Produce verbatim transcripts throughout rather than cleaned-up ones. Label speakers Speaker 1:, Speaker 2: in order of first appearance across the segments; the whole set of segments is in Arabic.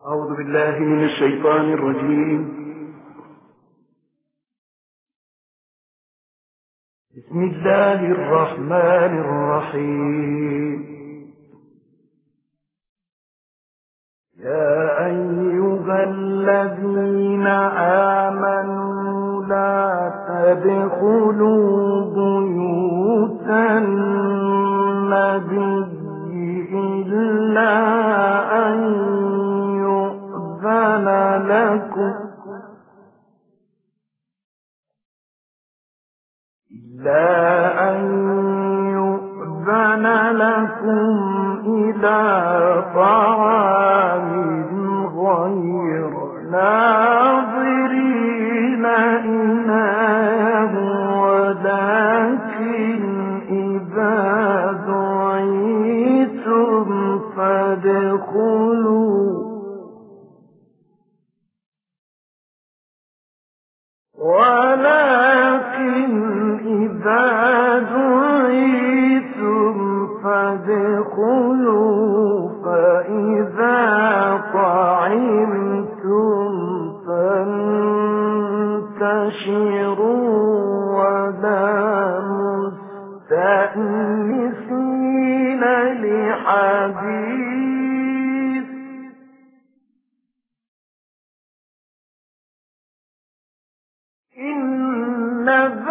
Speaker 1: أعوذ بالله من الشيطان الرجيم. بسم الله الرحمن الرحيم. يا أيها الذين آمنوا لا تدخلوا بيوت النبي إلا أن يؤذن لكم إلا أن يؤذن لكم إلى طعام غير ناظرين إناه ولكن إذا دعيتم فادخلوا ولكن إذا دعيتم فادخلوا فإذا طعمتم فانتشروا ولا مستأنسين لحديث إن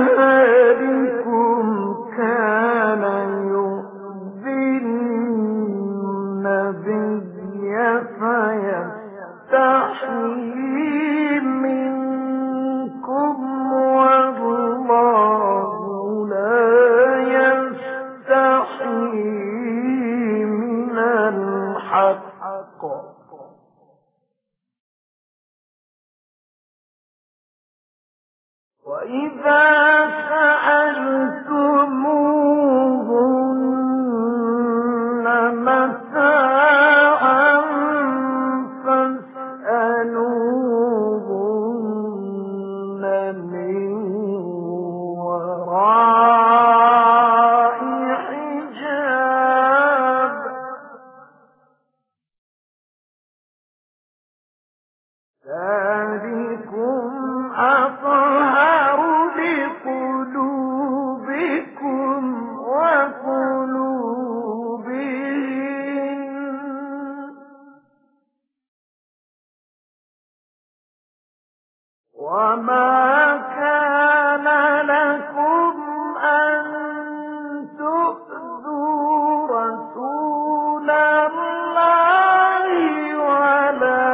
Speaker 1: ذلكم كان يؤذي النبي فيستحيي منكم والله لا يستحيي من الحق وإذا سألتموهن متاعا فاسألوهن من وراء حجاب ذلكم أطهر لقلوبكم وقلوبهم وما كان لكم أن تؤذوا رسول الله ولا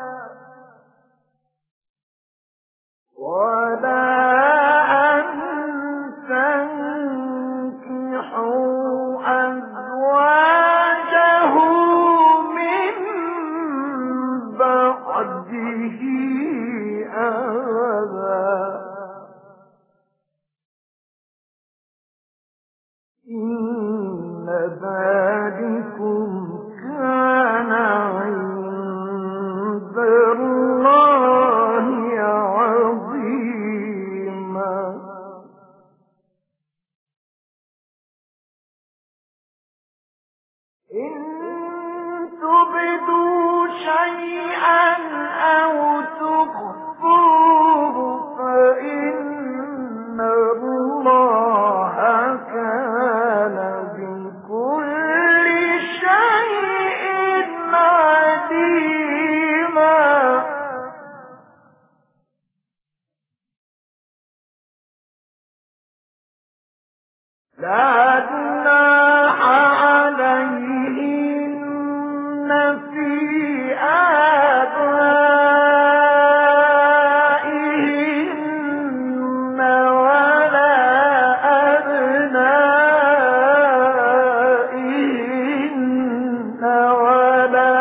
Speaker 1: ولا أن تنكحوا أزواجه من بعده أبدا إن ذلكم كان عند الله عظيما إن تبدوا شيئا أو تخفوه فإن الله كان بكل شيء عليما لا جناح عليهن في آبائهن ولا أبنائهن ولا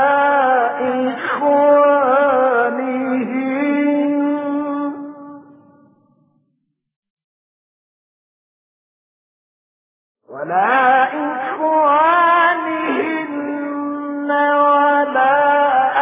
Speaker 1: إخوانهن ولا إخوانهن ولا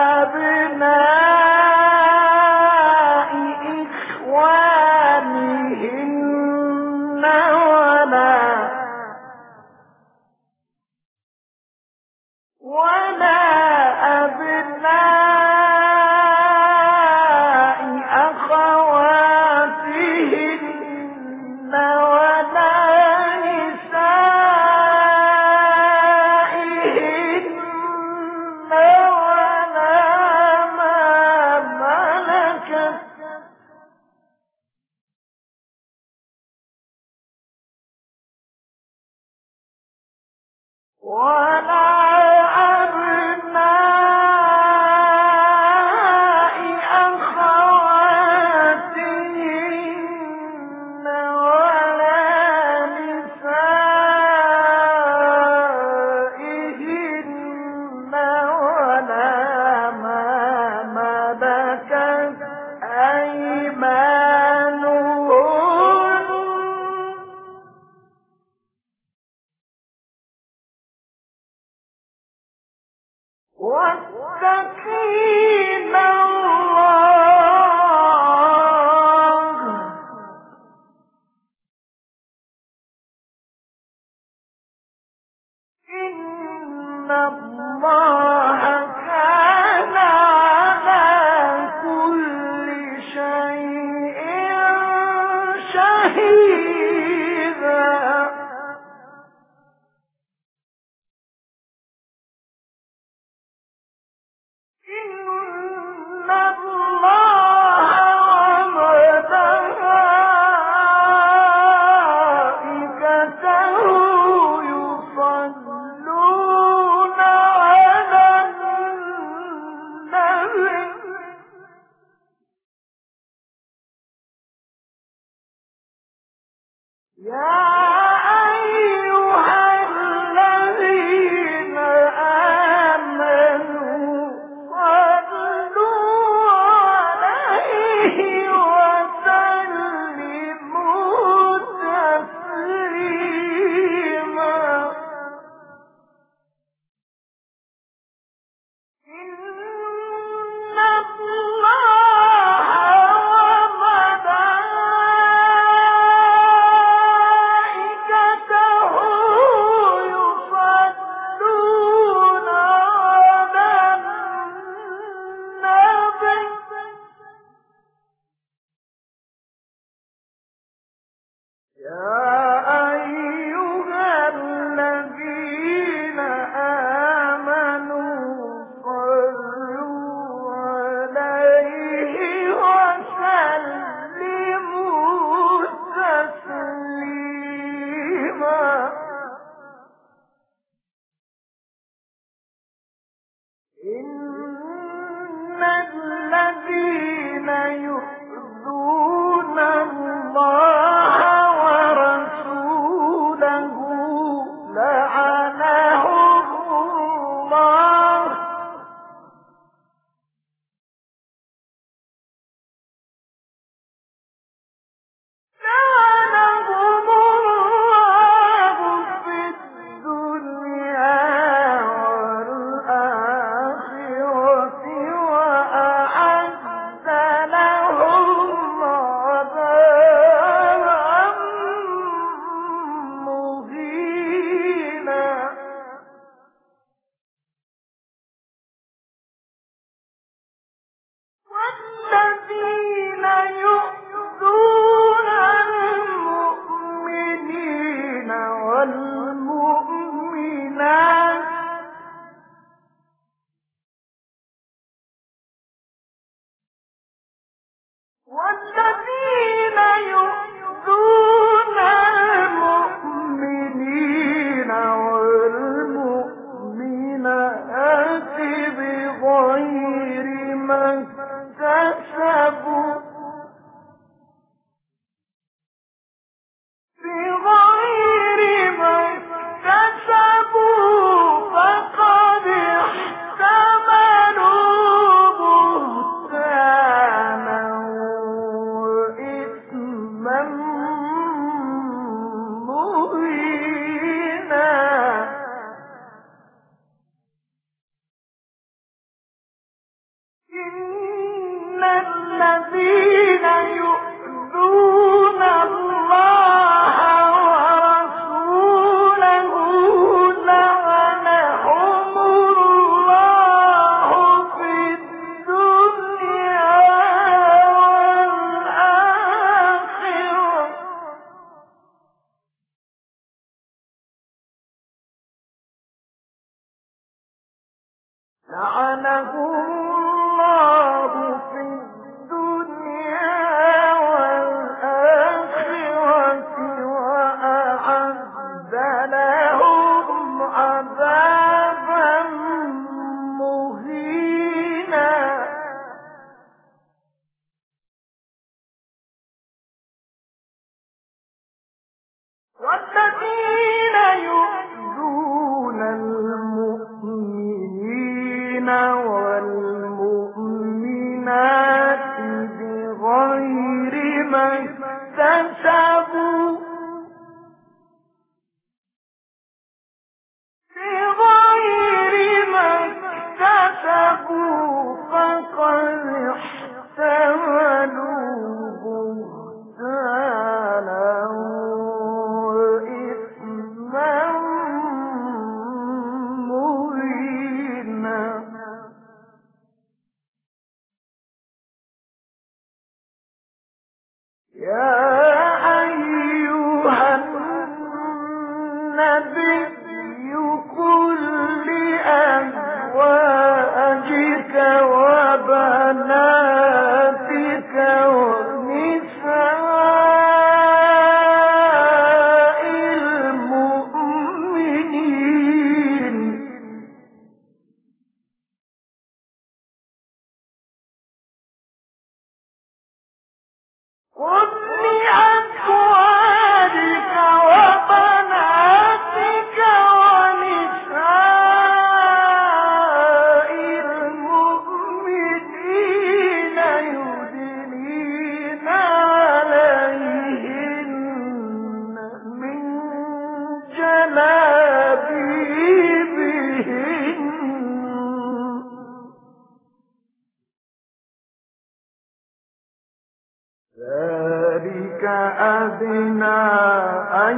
Speaker 1: ذلك أدنى أن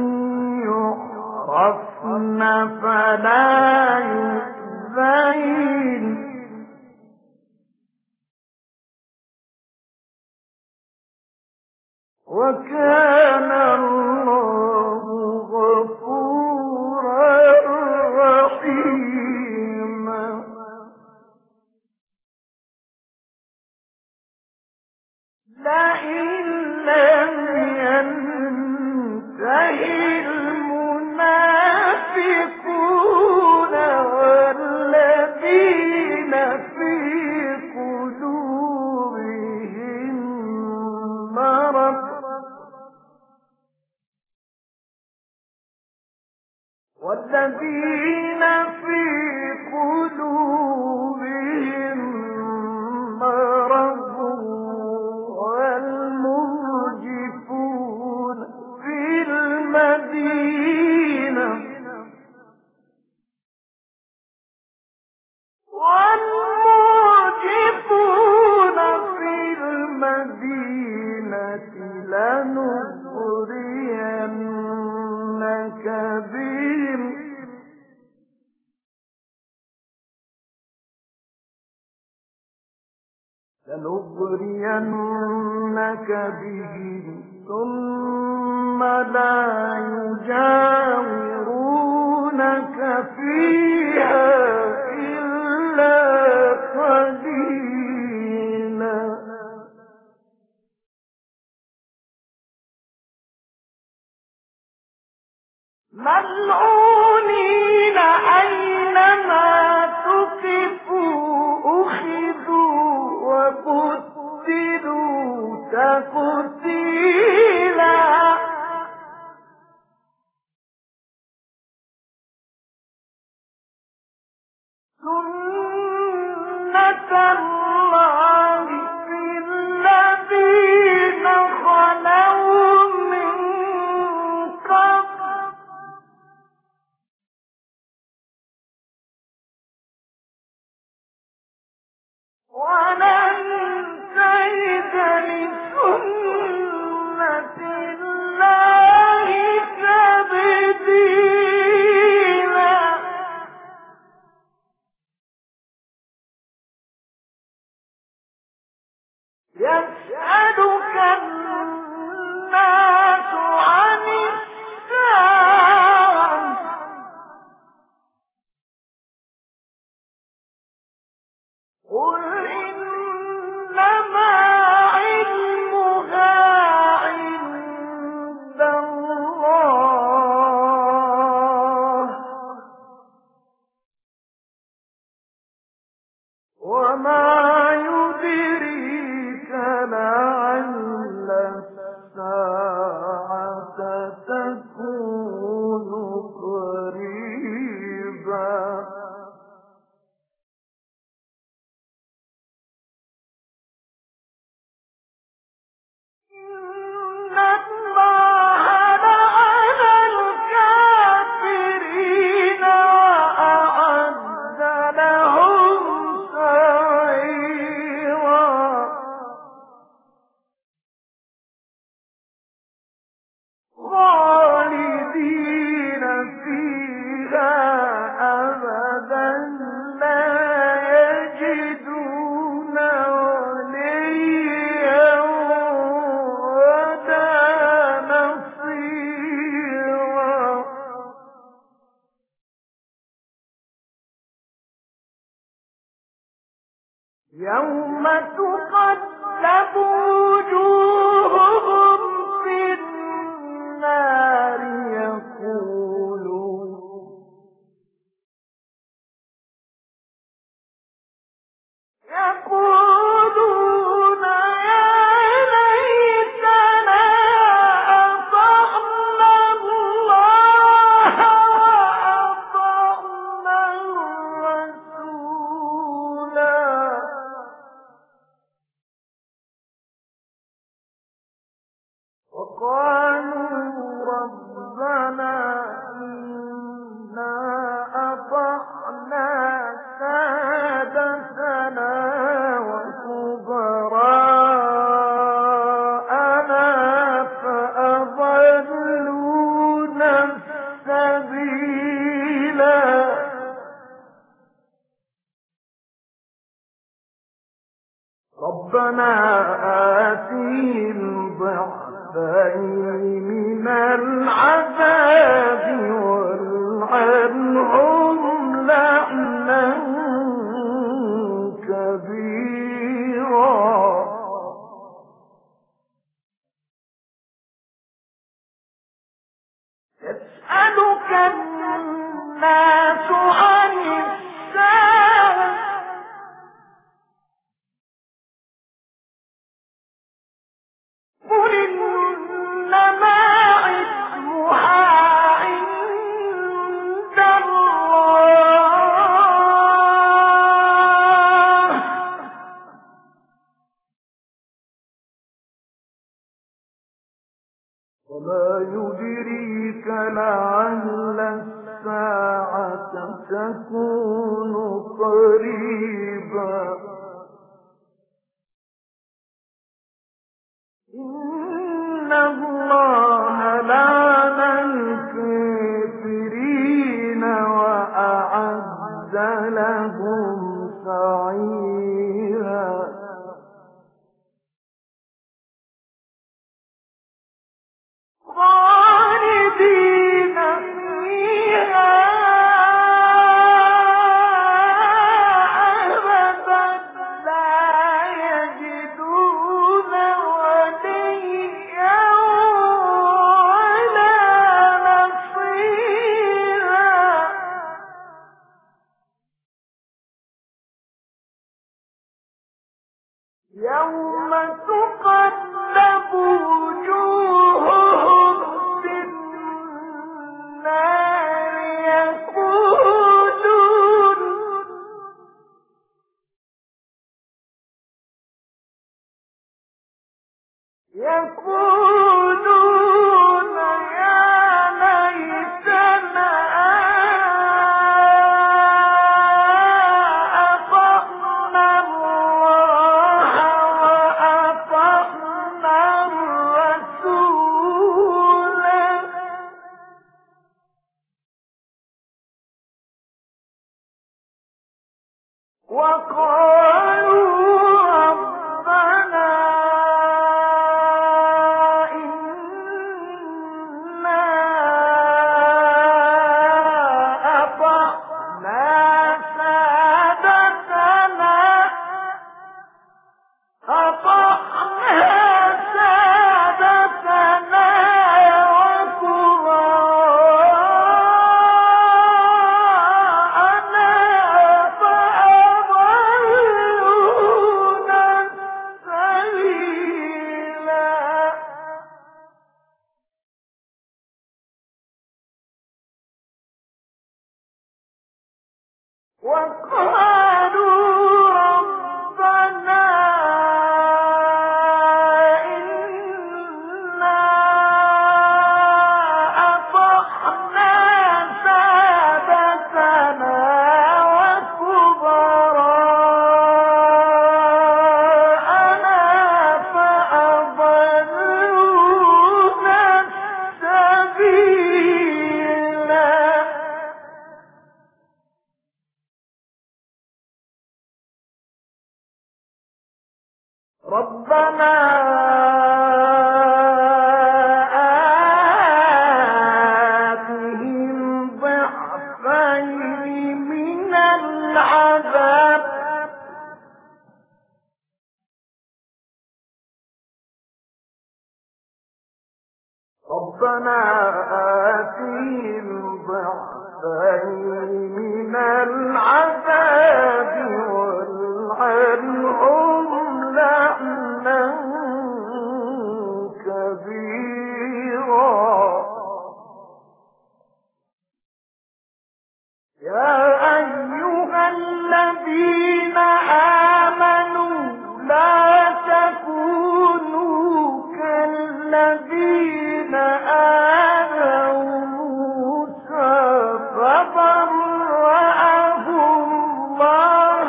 Speaker 1: يعرفن فلا يؤذين وكان الله غفورا رحيما. لئن لم ينتهي المنافقون والذين في قلوبهم مرض والذين في قلوبهم مرض والمرجفون في المدينة والمرجفون في المدينة لنغرينك بهم لنغرينك بهم ثم لا يجاورونك فيها إلا قليلا. ملعونين أينما ثقفوا أخذوا وقتلوا تقتيلا. سنة الله في الذين خلوا من قبل ولن تجد لسنة الله تبديلا. يسألك الناس عن الساعة قل إنما علمها عند الله وما يدريك لعل الساعة تكون قريبا. إن الله لعن الكافرين وأعد لهم سعيرا. خالدين فيها أبدا لا يجدون وليا ولا نصيرا. يوم تقلب وجوههم في النار يقولون يقولون يا ليتنا أطعنا الله وأطعنا الرسولا. وقالوا ربنا إنا أطعنا سادتنا وكبراءنا ربنا آتهم ضعفين من العذاب والعنهم لعنا كبيرا. يسألك الناس عن الساعة قل إنما علمها عند الله وما يدريك لعل الساعة تكون قريبا. إن الله لعن الكافرين وأعد لهم سعيرا. خالدين فيها أبدا لا يجدون وليا ولا نصيرا. يوم تقلب وجوههم في النار يقولون يقولون يا ليتنا أطعنا الله وأطعنا الرسول وقالوا ربنا إنا أطعنا سادتنا أطعنا سادتنا وكبراءنا فأضلونا السبيلا. وقالوا ربنا إنا أطعنا سادتنا وكبراءنا فأضلونا السبيلا. ربنا آتهم ضعفين من العذاب ربنا آتهم ضعفين من العذاب والعنهم لعنا كبيرا. يا أيها الذين آمنوا لا تكونوا كالذين آذوا موسى فبرأه الله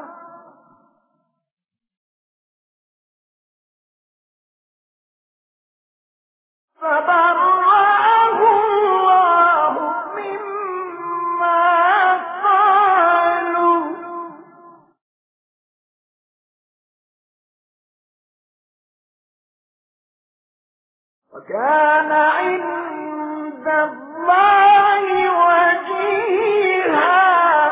Speaker 1: فبرأه الله مما قالوا وكان عند الله وجيها.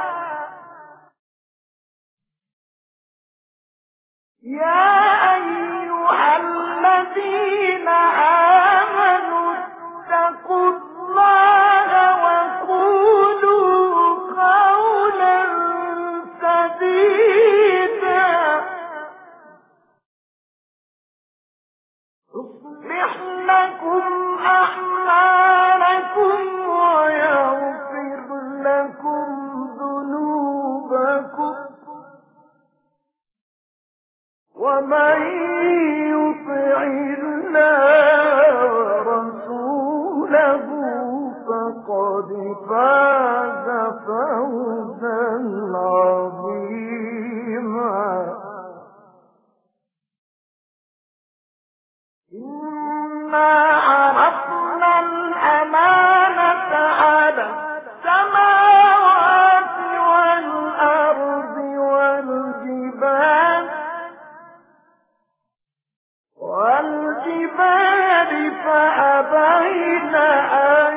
Speaker 1: يا أيها الذين آمنوا اتقوا الله وقولوا قولا سديدا يصلح لكم أعمالكم ويغفر لكم ذنوبكم ومن يطع الله ورسوله فقد فاز فوزا عظيما. إنا عرضنا الأمانة على السماوات والأرض والجبال والجبال فأبين أن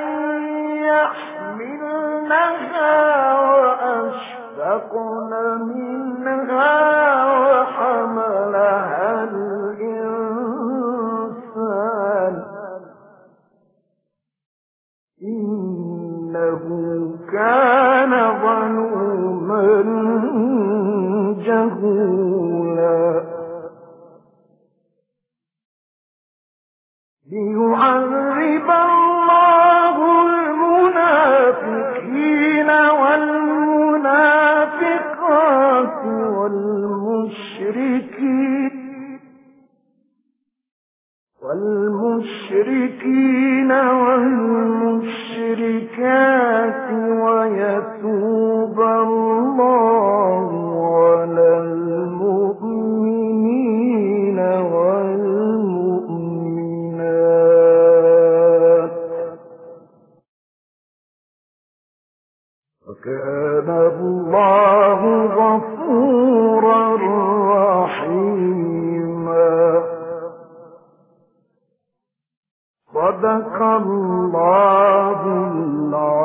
Speaker 1: يحملنها وأشفقن منها وحملها الإنسان إنه كان ظلوما جهولا. ليعذب الله المنافقين والمنافقات والمشركين والمشركين والمشركات ويتوب الله على المؤمنين والمؤمنات وكان الله غفورا رحيما. صدق الله العظيم.